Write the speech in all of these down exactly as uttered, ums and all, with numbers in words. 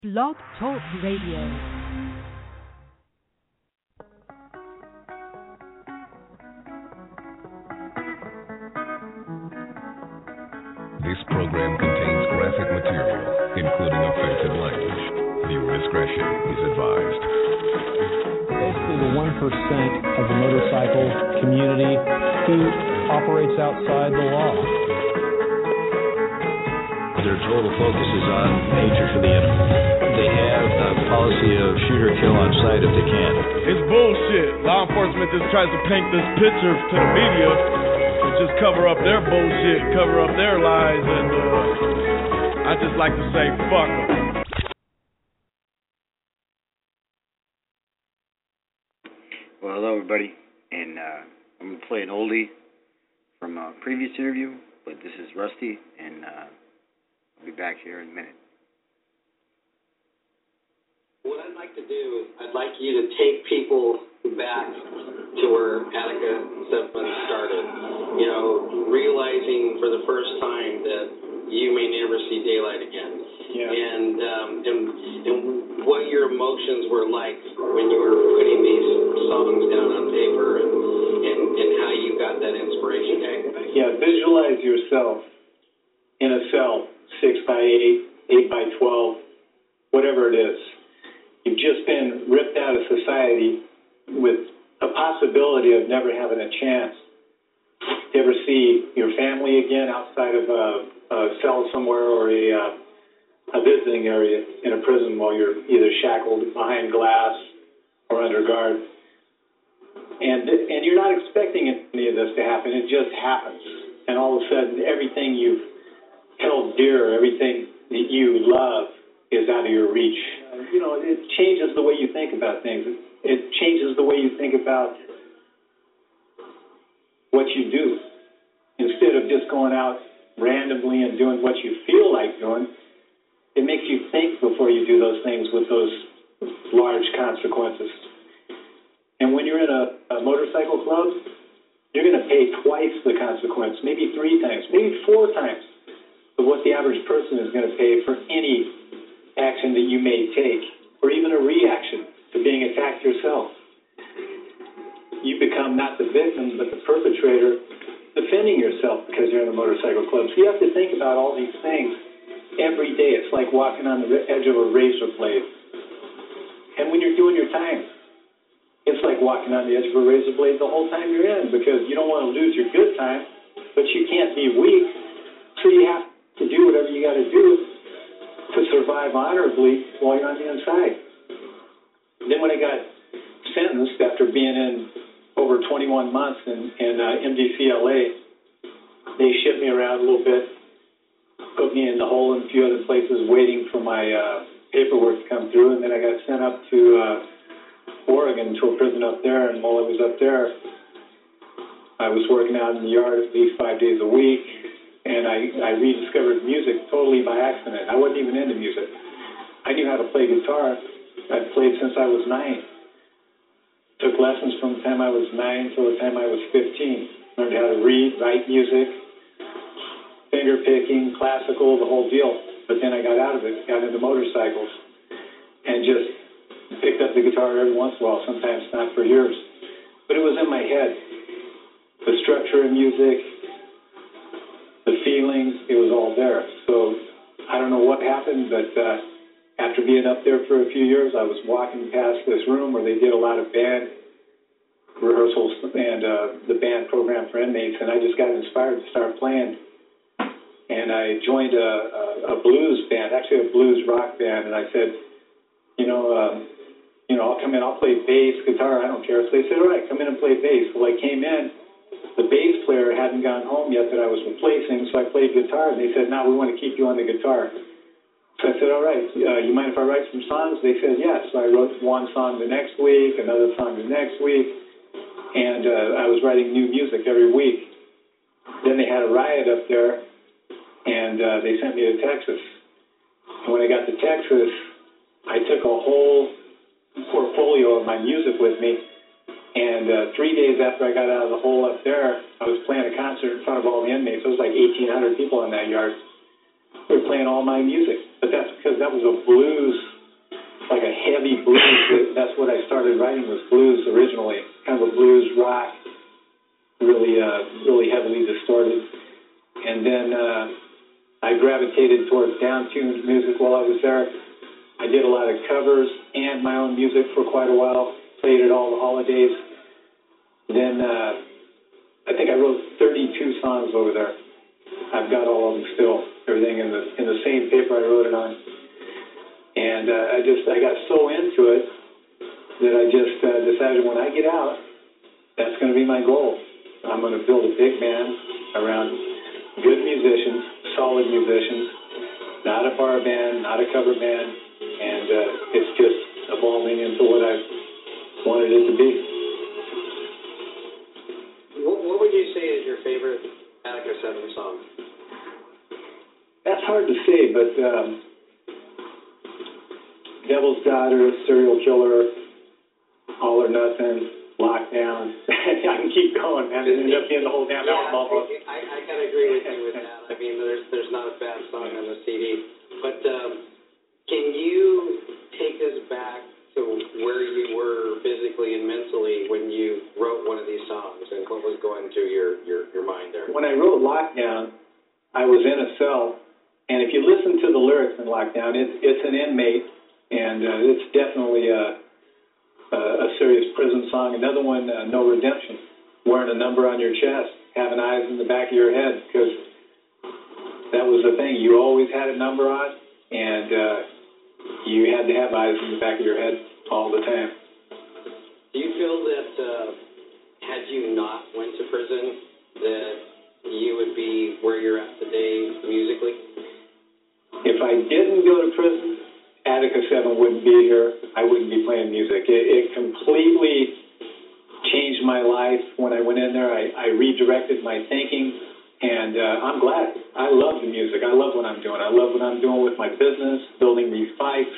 Blog Talk Radio. This program contains graphic material, including offensive language. Viewer discretion is advised. Basically, the one percent of the motorcycle community who operates outside the law. Their total focus is on nature for the enemy. They have a policy of shoot or kill on sight if they can. It's bullshit. Law enforcement just tries to paint this picture to the media to just cover up their bullshit, cover up their lies, and uh, I just like to say, fuck them. Well, hello everybody, and uh, I'm going to play an oldie from a previous interview, but this is Rusty, and uh, I'll be back here in a minute. What I'd like to do is I'd like you to take people back to where Attica Seven started. You know, realizing for the first time that you may never see daylight again. Yeah. And, um, and and what your emotions were like when you were putting these songs down on paper, and, and, and how you got that inspiration. Yeah, visualize yourself in a cell, six by eight, eight by twelve, whatever it is. You've just been ripped out of society with a possibility of never having a chance to ever see your family again outside of a, a cell somewhere, or a, uh, a visiting area in a prison while you're either shackled behind glass or under guard. And, and you're not expecting any of this to happen. It just happens. And all of a sudden, everything you've held dear, everything that you love is out of your reach. You know, it changes the way you think about things. It, it changes the way you think about what you do. Instead of just going out randomly and doing what you feel like doing, it makes you think before you do those things with those large consequences. And when you're in a, a motorcycle club, you're going to pay twice the consequence, maybe three times, maybe four times of what the average person is going to pay for any action that you may take, or even a reaction to being attacked yourself. You become not the victim, but the perpetrator defending yourself because you're in a motorcycle club. So you have to think about all these things every day. It's like walking on the edge of a razor blade. And when you're doing your time, it's like walking on the edge of a razor blade the whole time you're in, because you don't want to lose your good time, but you can't be weak, so you have to do whatever you got to do to survive honorably while you're on the inside. Then when I got sentenced after being in over twenty-one months in, in uh, M D C L A, they shipped me around a little bit, put me in the hole in a few other places waiting for my uh, paperwork to come through, and then I got sent up to uh, Oregon to a prison up there, and while I was up there, I was working out in the yard at least five days a week, and I, I rediscovered music totally by accident. I wasn't even into music. I knew how to play guitar. I'd played since I was nine. Took lessons from the time I was nine till the time I was fifteen. Learned how to read, write music, finger picking, classical, the whole deal. But then I got out of it, got into motorcycles, and just picked up the guitar every once in a while, sometimes not for years. But it was in my head. The structure of music, the feelings, it was all there. So I don't know what happened, but uh, after being up there for a few years, I was walking past this room where they did a lot of band rehearsals and uh, the band program for inmates, and I just got inspired to start playing. And I joined a, a, a blues band, actually a blues rock band, and I said, you know, um, you know, I'll come in, I'll play bass, guitar, I don't care. So they said, all right, come in and play bass. Well, I came in. The bass player hadn't gone home yet that I was replacing, so I played guitar, and they said, no, we want to keep you on the guitar. So I said, all right, uh, you mind if I write some songs? They said, yes. So I wrote one song the next week, another song the next week, and uh, I was writing new music every week. Then they had a riot up there, and uh, they sent me to Texas. And when I got to Texas, I took a whole portfolio of my music with me. And uh, three days after I got out of the hole up there, I was playing a concert in front of all the inmates. There was like eighteen hundred people in that yard. We were playing all my music. But that's because that was a blues heavy blues. That's what I started writing, was blues originally, kind of a blues rock, really, uh, really heavily distorted. And then uh, I gravitated towards down-tuned music while I was there. I did a lot of covers and my own music for quite a while, played at all the holidays. Then uh, I think I wrote thirty-two songs over there. I've got all of them still, everything in the in the same paper I wrote it on. And uh, I just, I got so into it that I just uh, decided when I get out, that's going to be my goal. I'm going to build a big band around good musicians, solid musicians, not a bar band, not a cover band, and uh, it's just evolving into what I wanted it to be. What, what would you say is your favorite Attica seven song? That's hard to say, but um, Devil's Daughter, Serial Killer, All or Nothing, Lockdown. I can keep going, man. It ended up being the whole damn yeah, album almost. I, I gotta agree with you with that. I mean, there's there's not a bad song on the C D. But um, can you take us back to where you were physically and mentally when you wrote one of these songs, and what was going through your, your, your mind there? When I wrote Lockdown, I was in a cell, and if you listen to the lyrics in Lockdown, it's it's an inmate, and uh, it's definitely a, a, a serious prison song. Another one, uh, No Redemption, wearing a number on your chest, having eyes in the back of your head, because that was the thing. You always had a number on, and uh, you had to have eyes in the back of your head all the time. Do you feel that uh, had you not went to prison, that you would be where you're at today musically? If I didn't go to prison, Attica seven wouldn't be here. I wouldn't be playing music. It, it completely changed my life when I went in there. I, I redirected my thinking, and uh, I'm glad. I love the music. I love what I'm doing. I love what I'm doing with my business, building these bikes.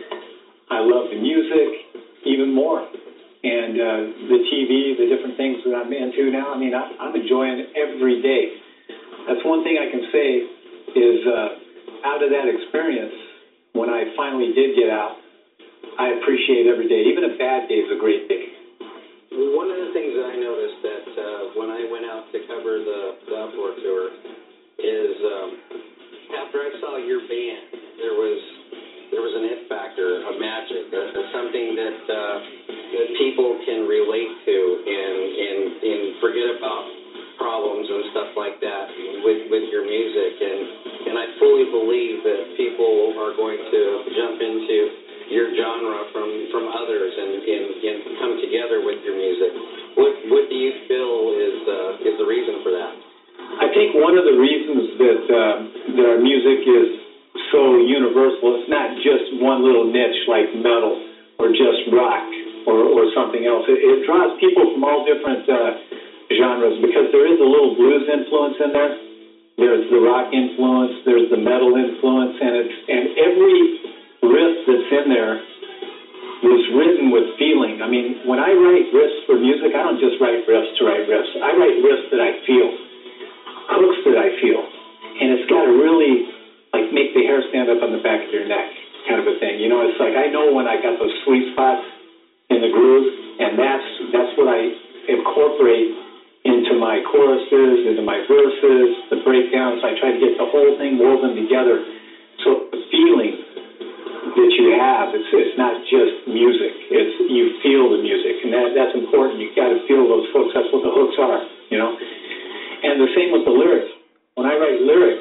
I love the music even more. And uh, the T V, the different things that I'm into now, I mean, I, I'm enjoying it every day. That's one thing I can say is uh, out of that experience, when I finally did get out, I appreciate every day. Even a bad day is a great day. One of the things that I noticed that uh, when I went out to cover the, the Uproar tour is um, after I saw your band, there was there was an it factor, a magic, a, a something that uh, that people can relate to and, and and forget about problems and stuff like that with with your music, and and I fully believe that people are going to jump into your genre from, from others and, and, and come together with your music. What what do you feel is uh, is the reason for that? I think one of the reasons that uh, that our music is so universal, it's not just one little niche like metal or just rock or, or something else. It, it draws people from all different uh, genres because there is a little blues influence in there. There's the rock influence, there's the metal influence, and it's and every riff that's in there was written with feeling. I mean, when I write riffs for music, I don't just write riffs to write riffs. I write riffs that I feel, hooks that I feel, and it's got to really like make the hair stand up on the back of your neck, kind of a thing. You know, it's like I know when I got those sweet spots in the groove, and that's that's what I incorporate into my choruses, into my verses, the breakdowns. I try to get the whole thing woven together. So the feeling that you have, it's it's not just music. It's you feel the music, and that that's important. You got to feel those hooks. That's what the hooks are, you know. And the same with the lyrics. When I write lyrics,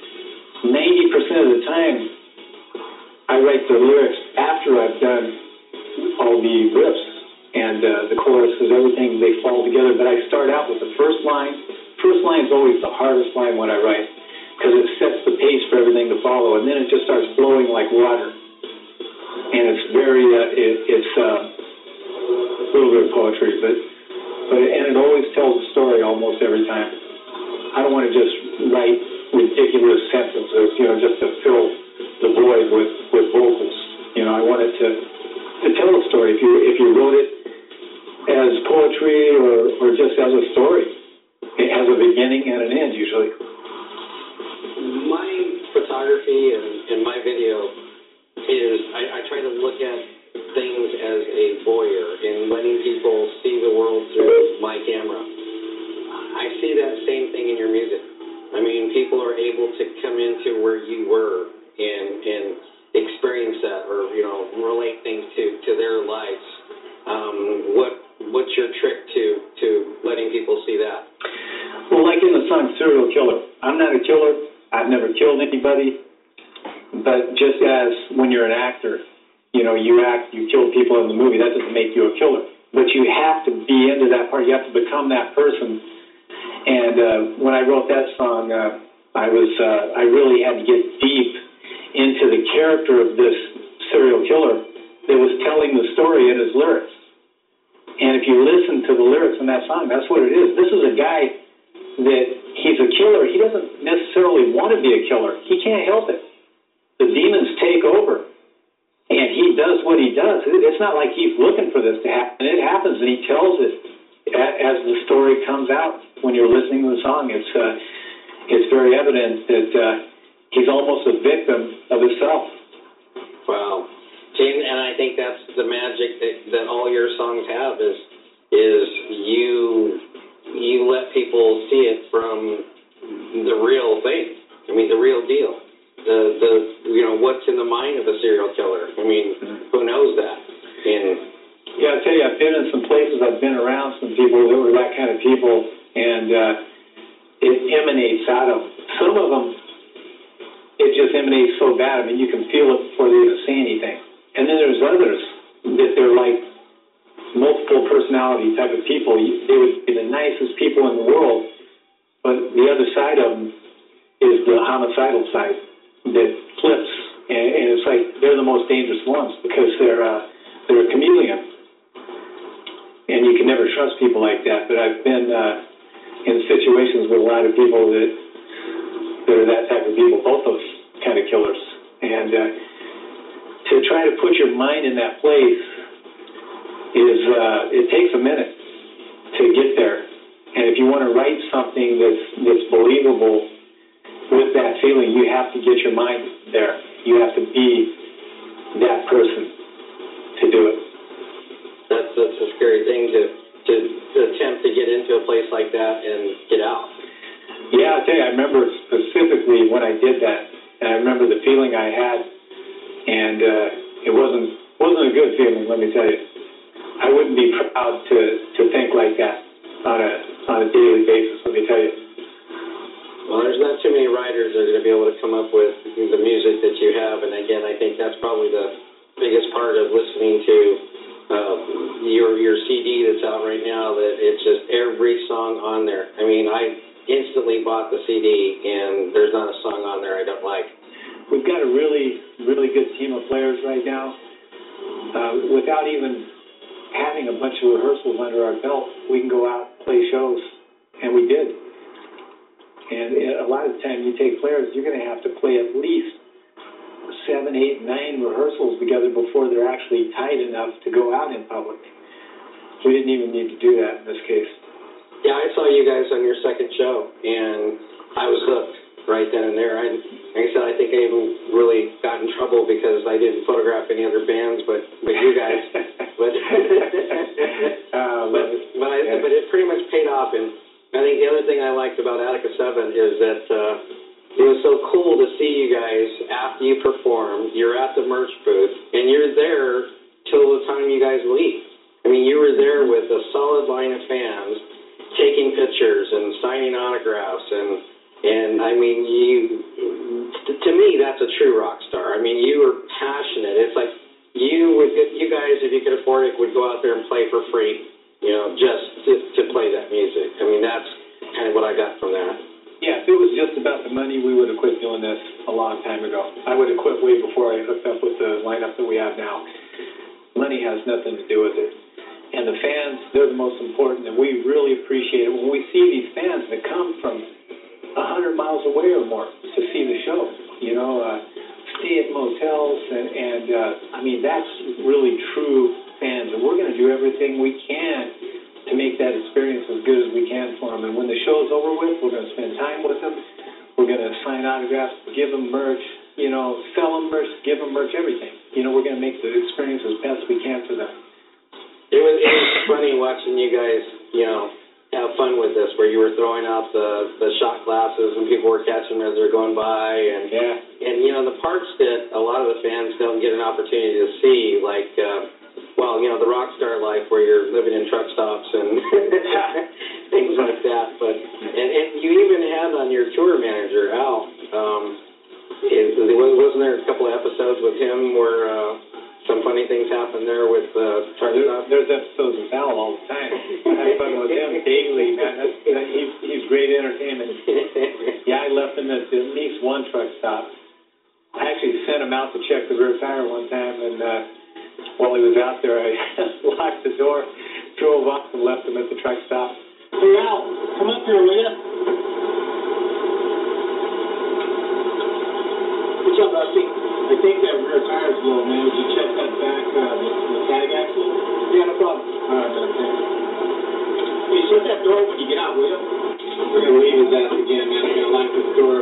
ninety percent of the time, I write the lyrics after I've done all the riffs and uh, the choruses, everything. They fall together. But I start out with the first line. First line is always the hardest line when I write because it sets the pace for everything to follow, and then it just starts flowing like water. And it's very, uh, it, it's uh, a little bit of poetry, but, but and it always tells a story almost every time. I don't want to just write ridiculous sentences, you know, just to fill the void with, with vocals. You know, I want it to, to tell a story. If you if you wrote it as poetry or, or just as a story, it has a beginning and an end usually. My photography and, and my video is I, I try to look at things a voyeur in letting people see the world through my camera. I see that same thing in your music. I mean, people are able to come into where you were and and experience that, or you know, relate things to, to their lives. Um, what what's your trick to to letting people see that? Well, like in the song "Serial Killer," I'm not a killer. I've never killed anybody. But just as when you're an actor, you know, you act, you kill people in the movie, that doesn't make you a killer. But you have to be into that part. You have to become that person. And uh, when I wrote that song, uh, I was uh, I really had to get deep into the character of this serial killer that was telling the story in his lyrics. And if you listen to the lyrics in that song, that's what it is. This is a guy that he's a killer. He doesn't necessarily want to be a killer. He can't help it. The demons take over, and he does what he does. It's not like he's looking for this to happen. It happens, and he tells it as the story comes out. When you're listening to the song, it's uh, it's very evident that uh, he's almost a victim of himself. Wow. See, and I think that's the magic that, that all your songs have is is you you let people see it from the real thing. I mean, the real deal. The, the you know, what's in the mind of a serial killer. I mean, who knows that? And yeah, I tell you, I've been in some places, I've been around some people that were that kind of people, and uh, it emanates out of them. Some of them, it just emanates so bad, I mean, you can feel it before they even say anything. And then there's others that they're like multiple personality type of people. They would be the nicest people in the world, but the other side of them is the homicidal side that flips, and, and it's like they're the most dangerous ones because they're uh, they're a chameleon, and you can never trust people like that. But I've been uh, in situations with a lot of people that that are that type of people, both those kind of killers, and uh, to try to put your mind in that place is uh, it takes a minute to get there, and if you want to write something that's that's believable. With that feeling, you have to get your mind there. You have to be that person to do it. That's, that's a scary thing to, to to attempt to get into a place like that and get out. Yeah, I tell you, I remember specifically when I did that, and I remember the feeling I had, and uh, it wasn't wasn't a good feeling. Let me tell you, I wouldn't be proud to to think like that on a on a daily basis. Let me tell you. Well, there's not too many writers that are going to be able to come up with the music that you have, and again, I think that's probably the biggest part of listening to uh, your your C D that's out right now, that it's just every song on there. I mean, I instantly bought the C D, and there's not a song on there I don't like. We've got a really, really good team of players right now. Uh, without even having a bunch of rehearsals under our belt, we can go out and play shows, and we did. And a lot of the time you take players, you're going to have to play at least seven, eight, nine rehearsals together before they're actually tight enough to go out in public. We didn't even need to do that in this case. Yeah, I saw you guys on your second show, and I was hooked right then and there. I, like I said, I think I even really got in trouble because I didn't photograph any other bands, but, but you guys. but, uh, but, but, I, yeah. but it pretty much paid off, and I think the other thing I liked about Attica seven is that uh, it was so cool to see you guys after you perform. You're at the merch booth, and you're there till the time you guys leave. I mean, you were there with a solid line of fans taking pictures and signing autographs, and and I mean, you to me that's a true rock star. I mean, you were passionate. It's like you would, you guys, if you could afford it, would go out there and play for free. You know, just to, to play that music. I mean, that's kind of what I got from that. Yeah, if it was just about the money, we would have quit doing this a long time ago. I would have quit way before I hooked up with the lineup that we have now. Money has nothing to do with it. And the fans, they're the most important, and we really appreciate it. When we see these fans that come from one hundred miles away or more to see the show, you know, uh, stay at motels, and, and uh, I mean, that's really true fans, and we're going to do everything we can to make that experience as good as we can for them. And when the show's over with, we're going to spend time with them. We're going to sign autographs, give them merch, you know, sell them merch, give them merch, everything. You know, we're going to make the experience as best we can for them. It was it was funny watching you guys, you know, have fun with this, where you were throwing out the, the shot glasses and people were catching them as they're going by, and yeah. and you know the parts that a lot of the fans don't get an opportunity to see, like uh, well, you know, the rock star life where you're living in truck stops and things like that. But and, and you even had on your tour manager Al. Um, is, wasn't there a couple of episodes with him where uh, some funny things happen there with uh, truck stops? There's episodes with Al all the time. I have fun with him daily, man. That's, that, he's he's great entertainment. Yeah, I left him at at least one truck stop. I actually sent him out to check the rear tire one time, and uh, while he was out there, I locked the door, drove off, and left him at the truck stop. Hey, Al, come up here, will you? Good job, Rusty. I think that rear tire's low, man. Would you check that back, uh, the, the tag axle? Yeah, no problem. All right, man, thanks. Hey, shut that door when you get out, will you? We're going to leave his ass again, man. I'm going to lock this door.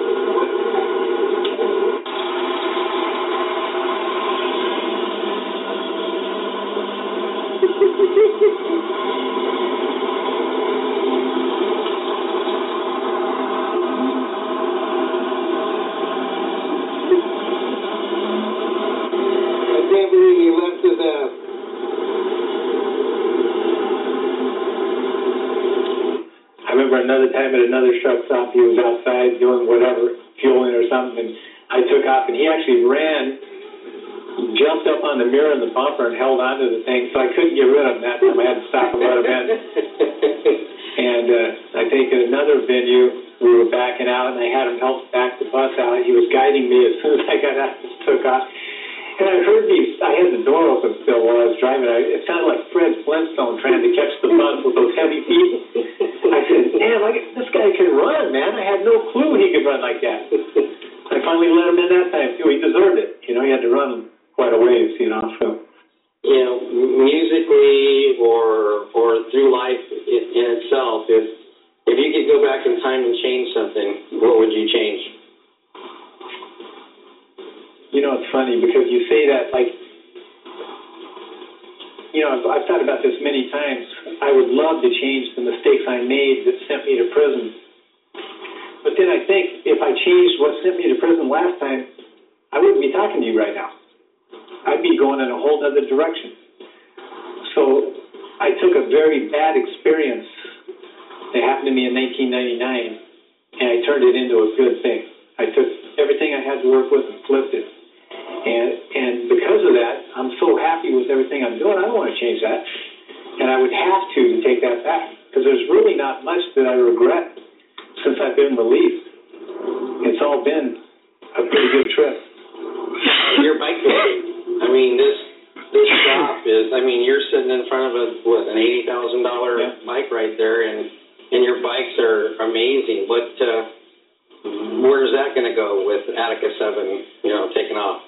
Another time at another truck stop, he was outside doing whatever, fueling or something, and I took off, and he actually ran, jumped up on the mirror in the bumper and held onto the thing, so I couldn't get rid of him that time. I had to stop and let him in. And uh, I think at another venue, we were backing out, and I had him help back the bus out. He was guiding me as soon as I got out and took off. And I heard these, I had the door open still while I was driving. I, it sounded like Fred Flintstone trying to catch the bus with those heavy feet. I said, damn, I, this guy can run, man. I had no clue he could run like that. I finally let him in that time, too. He deserved it. You know, he had to run quite a ways, you know, so. You know, musically or or through life in, in itself, if, if you could go back in time and change something, what would you change? You know, it's funny because you say that, like, you know, I've, I've thought about this many times. I would love to change the mistakes I made that sent me to prison. But then I think if I changed what sent me to prison last time, I wouldn't be talking to you right now. I'd be going in a whole other direction. So I took a very bad experience that happened to me in nineteen ninety-nine, and I turned it into a good thing. I took everything I had to work with and flipped it. And and because of that, I'm so happy with everything I'm doing, I don't want to change that. And I would have to to take that back, because there's really not much that I regret since I've been released. It's all been a pretty good trip. Your bike ride, I mean, this this shop is, I mean, you're sitting in front of a, what, an eighty thousand dollars yeah. bike right there, and, and your bikes are amazing. What, uh, where's that going to go with Attica seven, you know, taking off?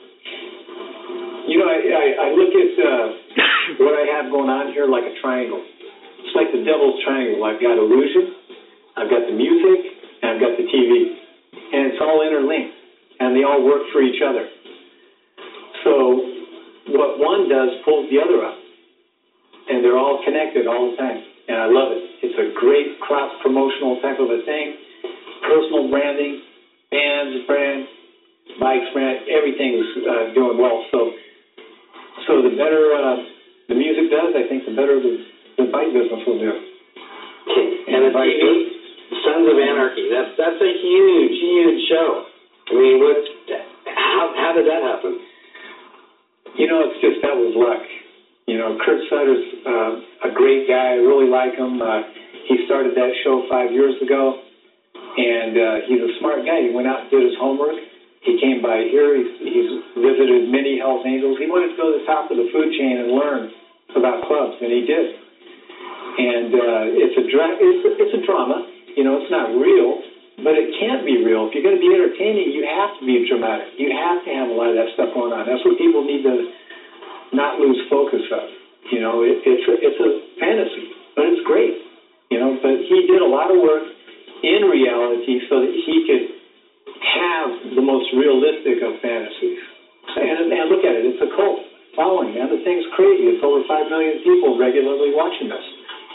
You know, I, I, I look at uh, what I have going on here like a triangle. It's like the devil's triangle. I've got illusion, I've got the music, and I've got the T V. And it's all interlinked, and they all work for each other. So what one does pulls the other up, and they're all connected all the time. And I love it. It's a great cross-promotional type of a thing. Personal branding, bands, brand, bikes, brand, everything's uh, doing well. So so the better uh, the music does, I think the better the, the bike business will do. And, and the T V, Sons of Anarchy, that's that's a huge, huge show. I mean, what? How how did that happen? You know, it's just that was luck. You know, Kurt Sutter's uh, a great guy. I really like him. Uh, he started that show five years ago, and uh, he's a smart guy. He went out and did his homework. He came by here. He's, he's visited many Hells Angels. He wanted to go to the top of the food chain and learn about clubs, and he did. And uh, it's a dra- it's a, it's a drama. You know, it's not real, but it can't be real. If you're going to be entertaining, you have to be dramatic. You have to have a lot of that stuff going on. That's what people need to not lose focus of. You know, it, it's a, it's a fantasy, but it's great. You know, but he did a lot of work in reality so that he could have the most realistic of fantasies. And, and look at it, it's a cult. following, man. The thing's crazy. It's over five million people regularly watching this.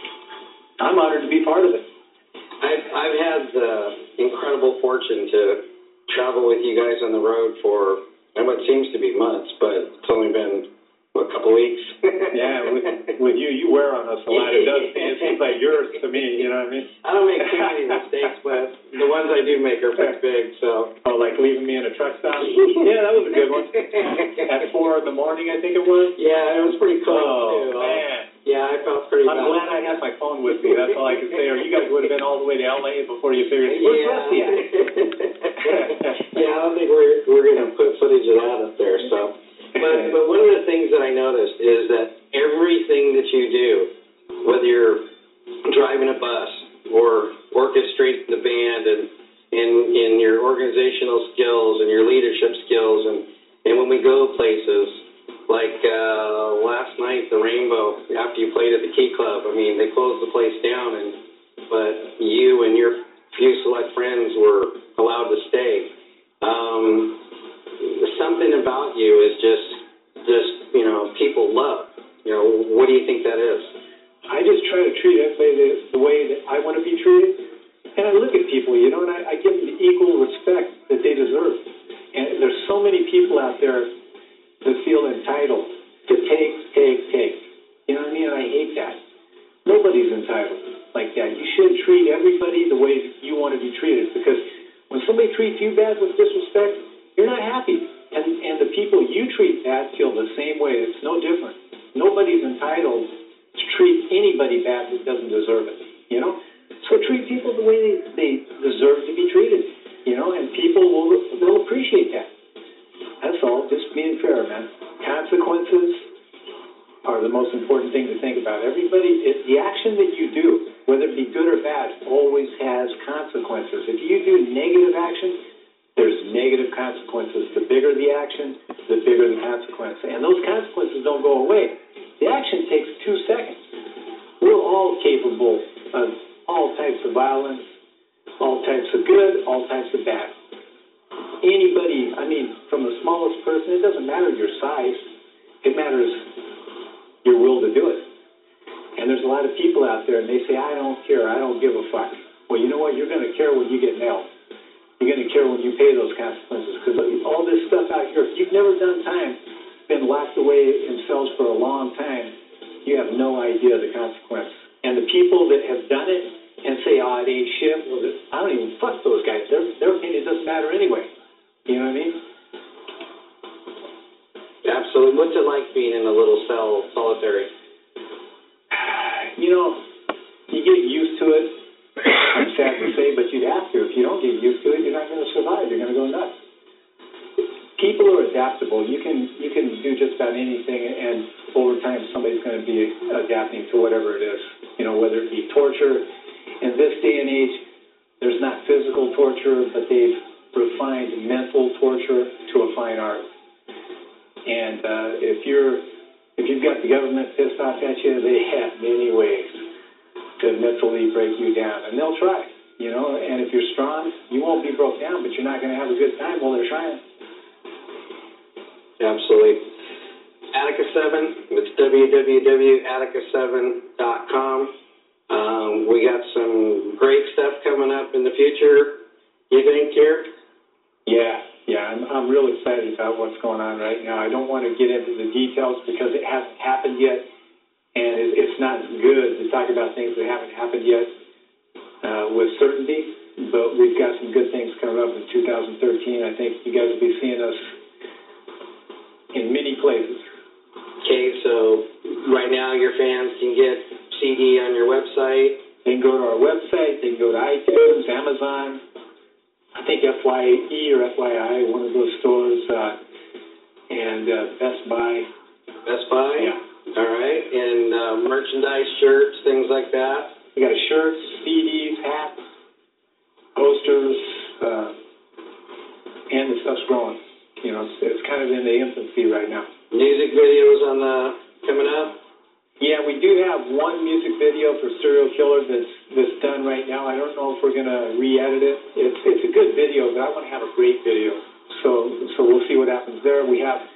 I'm honored to be part of it. I've, I've had the incredible fortune to travel with you guys on the road for what seems to be months, but it's only been a couple weeks. Yeah, with, with you, you wear on us a lot. It does. It seems like yours to me. You know what I mean? I don't make too many mistakes, but the ones I do make are pretty big. So. Oh, like leaving me in a truck stop? Yeah, that was a good one. At four in the morning, I think it was. Yeah, it was pretty cool. Oh too. man. Yeah, I felt pretty. I'm bad. glad I had my phone with me. That's all I can say. Or you guys would have been all the way to L A before you figured. Where's yeah. Rusty at? Yeah, I don't think we're we're gonna put footage of that up there. So. But, but one of the things that I noticed is that everything that you do, whether you're driving a bus or orchestrating the band and in in your organizational skills and your leadership skills, and, and when we go places, like uh, last night, the Rainbow, after you played at the Key Club, I mean, they closed the place down, and but you and your few select friends were allowed to stay. Um, something about you is just, just you know, people love. You know, what do you think that is? I just try to treat everybody the, the way that I want to be treated. And I look at people, you know, and I, I give them the equal respect that they deserve. And there's so many people out there that feel entitled to take, take, take. You know what I mean? And I hate that. Nobody's entitled like that. You should treat everybody the way that you want to be treated, because when somebody treats you bad with disrespect, you're not happy. And, and the people you treat bad feel the same way. It's no different. Nobody's entitled to treat anybody bad that doesn't deserve it, you know? So treat people the way they, they deserve to be treated, you know, and people will they'll appreciate that. That's all, just being fair, man. Consequences are the most important thing to think about. Everybody, it, the action that you do, whether it be good or bad, always has consequences. If you do negative action, there's negative consequences. The bigger the action, the bigger the consequence. And those consequences don't go away. The action takes two seconds. We're all capable of all types of violence, all types of good, all types of bad. Anybody, I mean, from the smallest person, it doesn't matter your size. It matters your will to do it. And there's a lot of people out there, and they say, I don't care, I don't give a fuck. Well, you know what? You're going to care when you get nailed. You're going to care when you pay those consequences, because all this stuff out here, if you've never done time, been locked away in cells for a long time, you have no idea the consequence. And the people that have done it and say, oh, it ain't shit, well, I don't even fuck those guys. Their, their opinion doesn't matter anyway. You know what I mean? Absolutely. What's it like being in a little cell, solitary? You know, you get used to it. I'm sad to say, but you'd have to. If you don't get used to it, you're not going to survive. You're going to go nuts. People are adaptable. You can you can do just about anything, and over time, somebody's going to be adapting to whatever it is. You know, whether it be torture. In this day and age, there's not physical torture, but they've refined mental torture to a fine art. And uh, if you're if you've got the government pissed off at you, they have many ways to mentally break you down, and they'll try, you know, and if you're strong, you won't be broke down, but you're not going to have a good time while they're trying. Absolutely. Attica seven, it's w w w dot attica seven dot com. Um, we got some great stuff coming up in the future, you think, here? Yeah, yeah, I'm, I'm real excited about what's going on right now. I don't want to get into the details because it hasn't happened yet. And it's not good to talk about things that haven't happened yet uh, with certainty, but we've got some good things coming up in two thousand thirteen. I think you guys will be seeing us in many places. Okay, so right now your fans can get C D on your website. They can go to our website. They can go to iTunes, Amazon, I think F Y E or F Y I, one of those stores, uh, and uh, Best Buy. Best Buy? Yeah. All right, and uh, merchandise, shirts, things like that. We got shirts, C Ds, hats, posters, uh, and the stuff's growing. You know, it's, it's kind of in the infancy right now. Music videos on the coming up? Yeah, we do have one music video for Serial Killer that's that's done right now. I don't know if we're gonna re-edit it. It's it's a good video, but I want to have a great video. So so we'll see what happens there. We have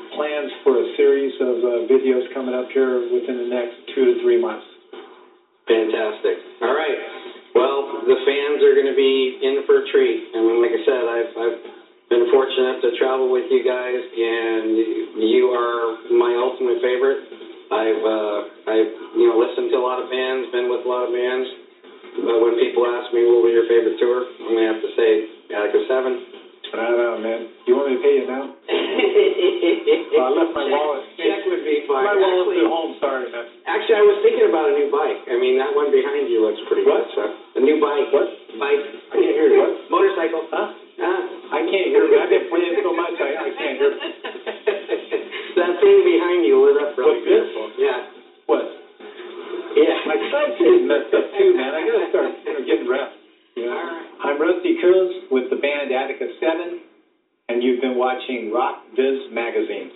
plans for a series of uh, videos coming up here within the next two to three months. Fantastic. All right. Well, the fans are going to be in for a treat. I mean, like I said, I've, I've been fortunate to travel with you guys, and you are my ultimate favorite. I've, uh, I've, you know, listened to a lot of bands, been with a lot of bands. But when people ask me what was your favorite tour, I'm going to have to say Attica seven. I don't know, man. You want me to pay you now? uh, I left my check, wallet. Check would be fine. My wallet's actually, at home. Sorry, man. Actually, I was thinking about a new bike. I mean, that one behind you looks pretty what? good. So, a new bike. What? Bike. I can't hear you. What? Motorcycle. Huh? Huh? I can't hear you. I've been playing so much, I, I can't hear. That thing behind you lit up really What's this? beautiful. Yeah. What? Yeah. My sight's messed up too, man. I gotta start you know, getting rest. You know? All right. I'm Rusty Coons with the band Attica seven, and you've been watching Rock Viz Magazine.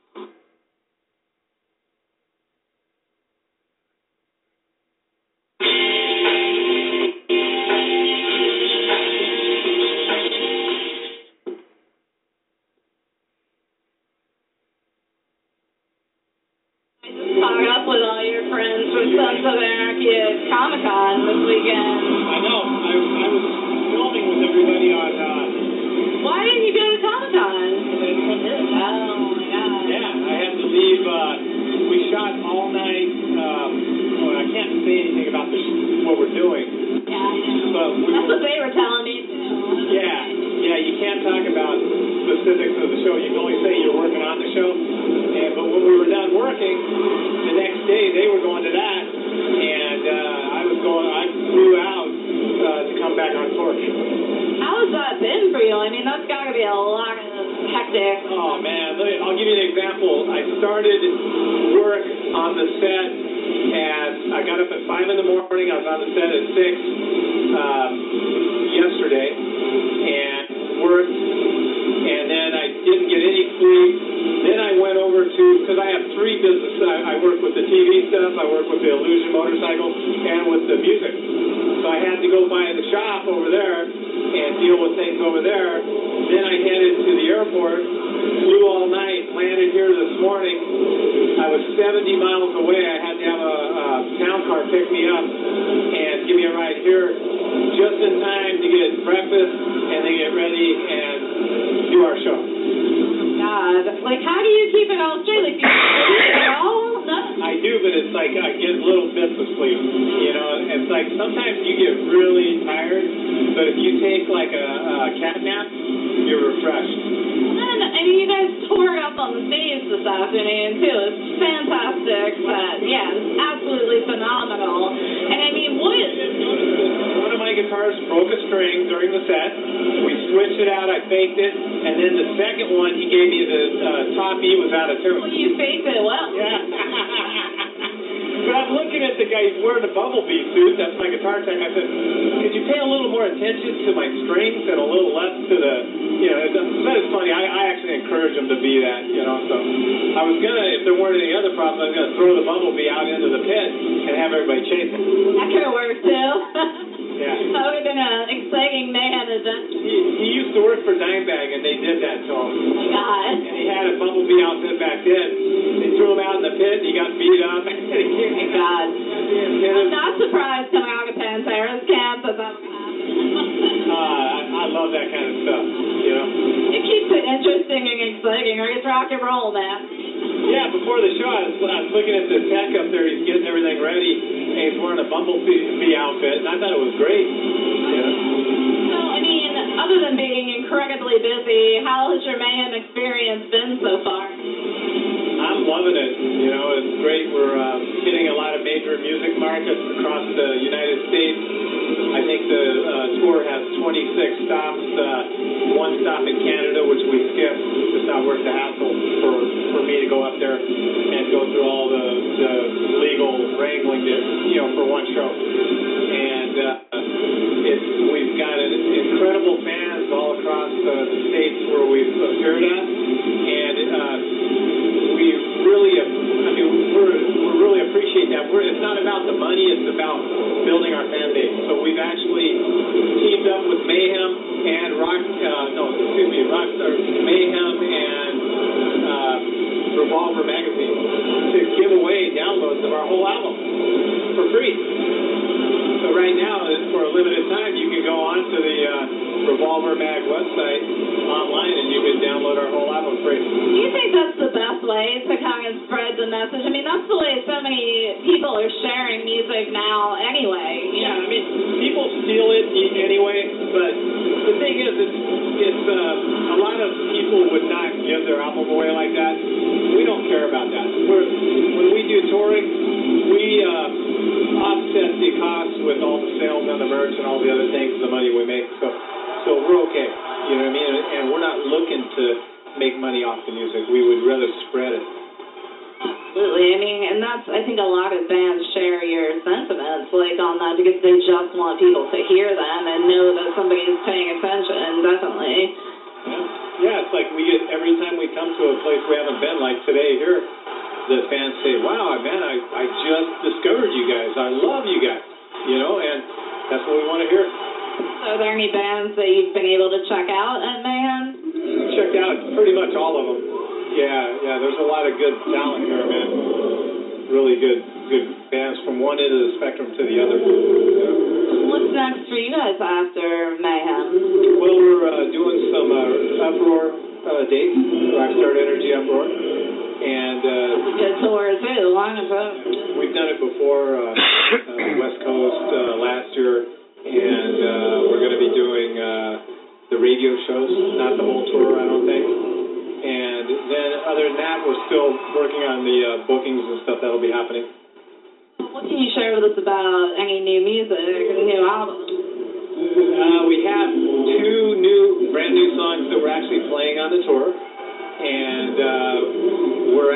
Talk up with all your friends for Sons of Anarchy at Comic-Con this weekend. I know. I, I was filming with everybody on. Uh, Why didn't you go to Comic-Con? Oh my God. Yeah, I had to leave. Uh, we shot all night. Um, well, I can't say anything about this, what we're doing. Yeah, I know. But we That's were, what they were telling me too. Yeah, yeah. You can't talk about specifics of the show. You can only say you're working on the show. And but when we were done working, the next day they were going to that, and uh, I was going. I flew out uh, to come back on tour. How has that been for you? I mean, that's got to be a lot of hectic. Oh man, let me, I'll give you an example. I started work on the set at. I got up at five in the morning. I was on the set at six um, yesterday, and worked. And then I didn't get any sleep. Then I went over to, because I have three businesses. I, I work with the T V stuff, I work with the Illusion motorcycle, and with the music. So I had to go by the shop over there and deal with things over there. Then I headed to the airport, flew all night, landed here this morning. I was seventy miles away. I had to have a, a town car pick me up and give me a ride here just in time to get breakfast and then get ready and do our show. God, like, how do you keep it all straight? Like, do you sleep at all? No. I do, but it's like I get little bits of sleep. You know, it's like sometimes you get really tired, but if you take like a, a cat nap, you're refreshed. And, and you guys tore up on the stage this afternoon, too. It's fantastic. But, yeah, it's absolutely phenomenal. And, I mean, what is... One of my guitars broke a string during the set. We switched it out. I faked it. And then the second one, he gave me the uh, top E was out of tune. Well, you faked it well. Yeah. But I'm looking at the guy, he's wearing a Bumblebee suit. That's my guitar tech. I said, could you pay a little more attention to my strings and a little less to the, you know, it's, that is funny. I, I actually encourage him to be that, you know. So I was going to, if there weren't any other problems, I was going to throw the Bumblebee out into the pit and have everybody chase him. That could have worked, too. Yeah. That would have been an exciting mayhem event. He, he used to work for Dimebag, and they did that to him. Oh, my God. And he had a Bumblebee outfit back then. They threw him out in the pit, and he got beat up. And he Oh, my God. I'm not surprised coming out of Pantera's camp that that would happen. uh, I, I love that kind of stuff, you know. It keeps it interesting and exciting, or it's rock and roll, man. Yeah, before the show, I was, I was looking at the tech up there. He's getting everything ready, and he's wearing a Bumblebee outfit, and I thought it was great. You know? So, I mean, other than being incredibly busy, how has your mayhem experience been so far? I'm loving it. You know, it's great. We're uh, hitting a lot of major music markets across the United States. I think the uh, tour has twenty-six stops, uh, one stop in Canada, which we skipped. It's not worth the hassle for, for me to go up there and go through all the, the legal wrangling, to, you know, for one show. And uh, it's, we've got an incredible fans all across uh, the states where we've appeared at. And uh, we really, I mean, we're, we really appreciate that. We're, it's not about the money, it's about building our fan base. So we've actually teamed up with Mayhem and Rock, uh, no, excuse me, Rockstar, Mayhem and uh, Revolver magazine to give away downloads of our whole album for free. So right now, for a limited time, you can go on to the uh, Revolver Mag website online and you can download our whole album free. Do you think that's the best way to kind of spread the message? I mean, that's the way so many people are sharing music now anyway. Yeah, I mean, people steal it anyway, but the thing is, it's, it's uh, a lot of people would not give their album away like that. We don't care about that. We're, when we do touring, we uh, offset the costs with all the sales on the merch and all the other things, the money we make. So, so we're okay. You know what I mean? And we're not looking to make money off the music. We would rather spread it. Absolutely. I mean, and that's, I think a lot of bands share your sentiments, like, on that, because they just want people to hear them and know that somebody's paying attention, definitely. Yeah, yeah, it's like we get, every time we come to a place we haven't been, like today here, the fans say, wow, man, I, I just discovered you guys. I love you guys, you know, and that's what we want to hear. So are there any bands that you've been able to check out at Mayhem? Checked out pretty much all of them. Yeah, yeah, there's a lot of good talent here, man. Really good good bands from one end of the spectrum to the other. Yeah. What's next for you guys after Mayhem? Well, we're uh, doing some uh, Uproar uh, dates, Rockstar Energy Uproar. And uh, good tour, too, long ago. We've done it before, uh, uh, West Coast uh, last year, and uh, we're going to be doing uh, the radio shows, not the whole tour, I don't think. And then other than that, we're still working on the uh, bookings and stuff that'll be happening. What can you share with us about any new music, new albums? Uh, we have two new, brand new songs that we're actually playing on the tour. And uh, we're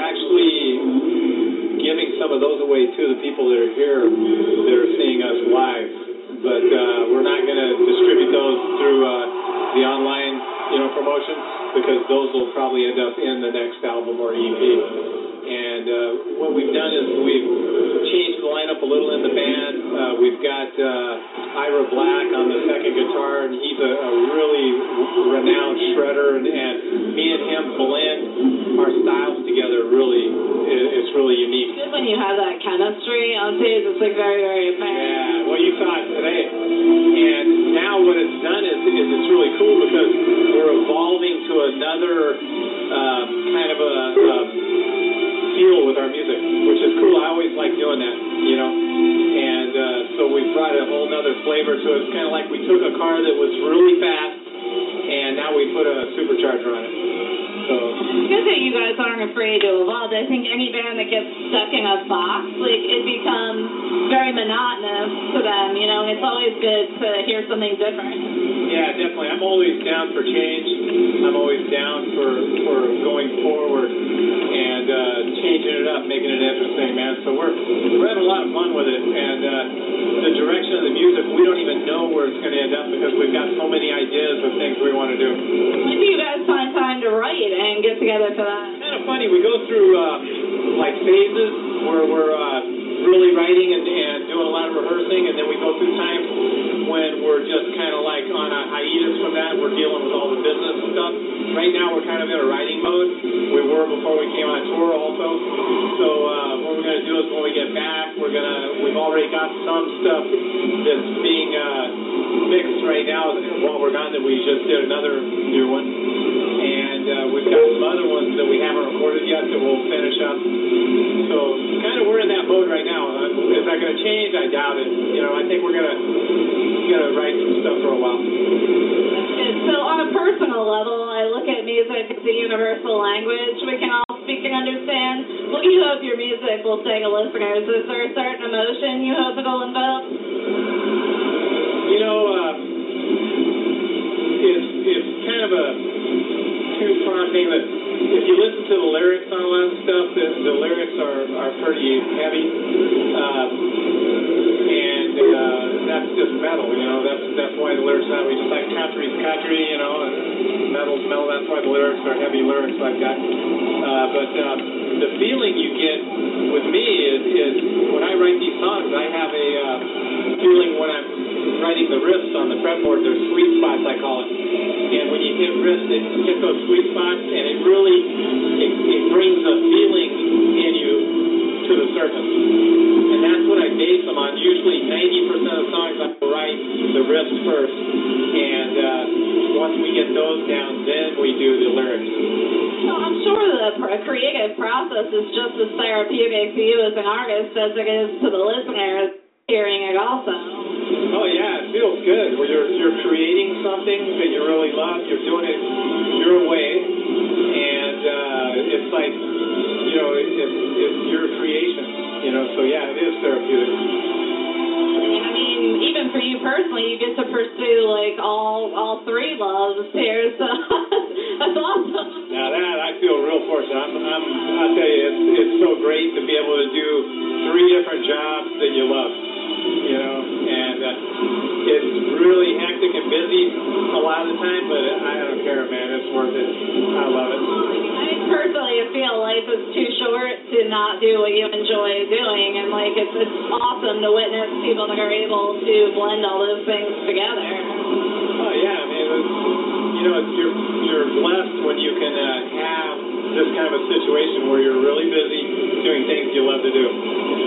actually giving some of those away to the people that are here that are seeing us live. But uh, we're not going to distribute those through uh, the online, you know, promotions, because those will probably end up in the next album or E P. And uh, what we've done is we've changed the lineup a little in the band. Uh, we've got uh, Ira Black on the second guitar, and he's a, a really renowned shredder. And, and me and him blend our styles together. Really, it's really unique. It's good when you have that chemistry on stage. It's like very, very apparent. Yeah, well, you saw it today. And now what it's done is, is it's really cool because we're evolving to another uh, kind of a... Um, feel with our music, which is cool. I always like doing that, you know. And uh, so we brought a whole nother flavor to it. It's kind of like we took a car that was really fast, and now we put a supercharger on it. So it's good that you guys aren't afraid to evolve. I think any band that gets stuck in a box, like, it becomes very monotonous to them, you know. And it's always good to hear something different. Yeah, definitely. I'm always down for change. I'm always down for for going forward and uh, changing it up, making it interesting, man. So we're we're having a lot of fun with it, and uh, the direction of the music, we don't even know where it's going to end up because we've got so many ideas of things we want to do. When do you guys find time to write and get together for that? It's kind of funny. We go through uh, like phases where we're uh, really writing and, and doing a lot of rehearsing, and then we go through times when we're just kind of like on a hiatus from that. We're dealing with all the business stuff. Right now we're kind of in a writing mode. We were before we came on tour also. So uh, what we're going to do is when we get back, we're going to, we've already got some stuff that's being uh, mixed right now while we're gone that we just did another new one. And uh, we've got some other ones that we haven't recorded yet that we'll finish up. So kind of we're in that mode right now. Is that going to change? I doubt it. You know, I think we're going to gonna write some stuff for a while. So on a personal level, I look at music as a universal language we can all speak and understand. What do you hope your music will say to listeners? Is there a certain emotion you hope it'll invoke? You know, uh, it's, it's kind of a two-pronged thing that if you listen to the lyrics on a lot of stuff, the, the lyrics are, are pretty heavy. Uh, and uh, that's just metal, you know. That's that's why the lyrics are that way. Just like country's country, you know, and metal's metal. That's why the lyrics are heavy lyrics like that. Uh, but uh, the feeling you get with me is, is when I write these songs, I have a uh, feeling when I'm writing the riffs on the fretboard. They're sweet spots, I call it. And when you hit riffs that hit those sweet spots, and it really it, it brings a feeling in you to the surface. And that's what I base them on. Usually ninety percent of the songs I write the riffs first, and uh, once we get those down, then we do the lyrics. So I'm sure the pr- creative process is just as therapeutic to you as an artist as it is to the listeners hearing it also. Oh yeah, it feels good. Where you're you're creating something that you really love. You're doing it your way, and uh, it's like you know it, it's it's your creation. You know, so yeah, it is therapeutic. I mean, even for you personally, you get to pursue like all all three loves here, so that's awesome. Now that I feel real fortunate. I'm, I'm I'll tell you, it's it's so great to be able to do three different jobs that you love. You know, and uh, it's really hectic and busy a lot of the time, but I don't care, man. It's worth it. I love it. I personally feel life is too short to not do what you enjoy doing, and like it's it's awesome to witness people that are able to blend all those things together. Oh yeah, I mean, it's, you know, you're you're blessed when you can uh, have this kind of a situation where you're really busy doing things you love to do.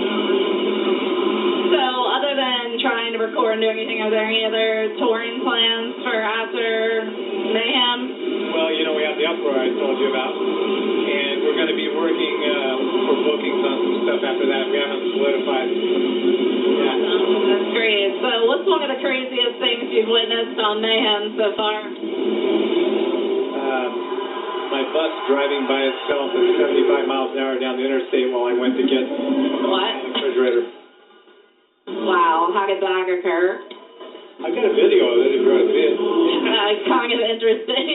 So, other than trying to record and do anything, are there any other touring plans for after Mayhem? Well, you know, we have the Uproar I told you about, and we're going to be working uh, for bookings on some stuff after that. We haven't solidified. Yeah. That's great. So, what's one of the craziest things you've witnessed on Mayhem so far? Uh, my bus driving by itself at seventy-five miles an hour down the interstate while I went to get what? a refrigerator. Wow, how did that occur? I got a video of it if you want to see it. uh, kind of interesting.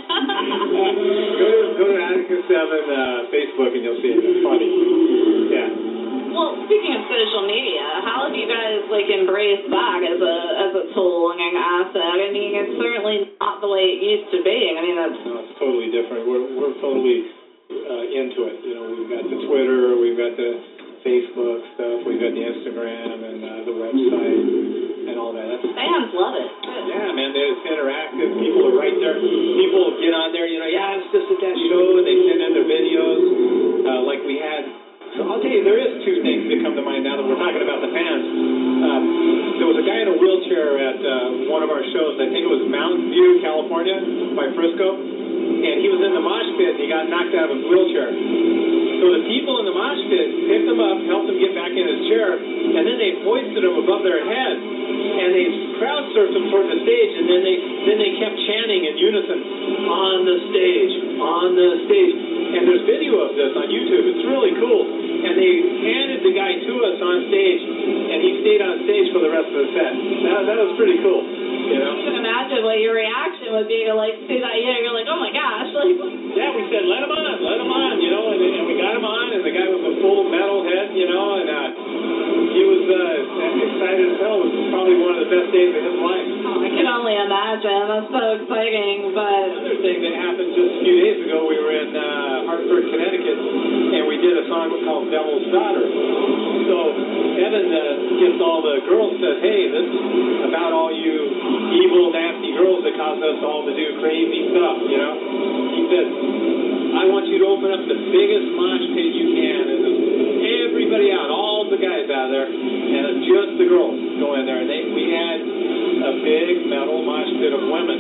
go to go to Attica seven uh, Facebook and you'll see it. It's funny. Yeah. Well, speaking of social media, how have you guys like embraced that as a as a tool and an asset? I mean, it's certainly not the way it used to be. I mean, that's no, it's totally different. We're we're totally uh, into it. You know, we've got the Twitter, we've got the Facebook stuff, we've got the Instagram and uh, the website and all that. That's, fans love it. Yeah, man, it's interactive. People are right there. People get on there, you know, yeah, I was just at that show, and they send in their videos uh, like we had. So I'll tell you, there is two things that come to mind now that we're talking about the fans. Um, there was a guy in a wheelchair at uh, one of our shows. I think it was Mountain View, California, by Frisco, and he was in the mosh pit, and he got knocked out of his wheelchair. So the people in the mosh pit picked him up, helped him get back in his chair, and then they hoisted him above their head, and they crowd surfed him toward the stage, and then they then they kept chanting in unison, on the stage, on the stage. And there's video of this on YouTube. It's really cool. And they handed the guy to us on stage, and he stayed on stage for the rest of the set. That, that was pretty cool. You know? You can imagine what your reaction would be to like see that. You know, you're like, oh my gosh, like. Yeah, we said let him on, let him on, you know, and, and we got him on, and the guy was a full metal head, you know, and uh, he was uh, excited as hell. It was probably one of the best days of his life. Oh, I can only imagine. That's so exciting. But another thing that happened just a few days ago, we were in uh, Hartford, Connecticut, and we did a song called Devil's Daughter. So Evan uh, gets all the girls, says, hey, this is about all you evil, nasty girls that cause us all to do crazy stuff, you know? He said, I want you to open up the biggest mosh pit you can, and everybody out, all the guys out there, and just the girls go in there. And they, we had a big metal mosh pit of women.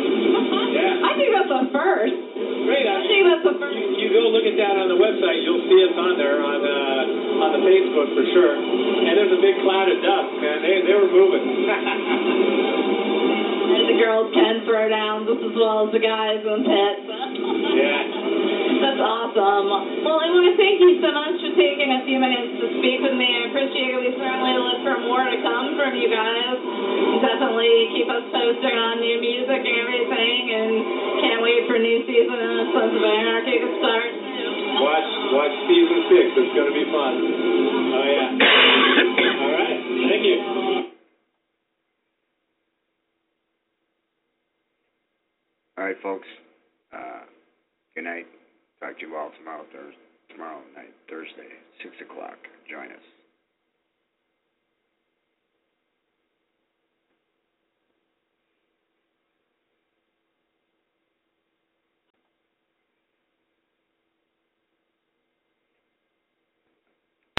Yeah. I think that's a first. Great. I, I think that's a first. You, you go look at that on the website, you'll see it's on there on uh, on the Facebook for sure. And there's a big cloud of dust, man. They they were moving. And the girls can throw down just as well as the guys in the pit. Yeah. That's awesome. Well, I want to thank you so much for taking a few minutes to speak with me. I appreciate it. We certainly look for more to come from you guys. Definitely keep us posted on new music and everything, and can't wait for new season of Sons of Anarchy to start. Watch, watch season six. It's going to be fun. Oh, yeah. All right. Thank you. All right, folks. Uh, good night. Talk to you all tomorrow, Thursday, tomorrow night, Thursday, six o'clock. Join us.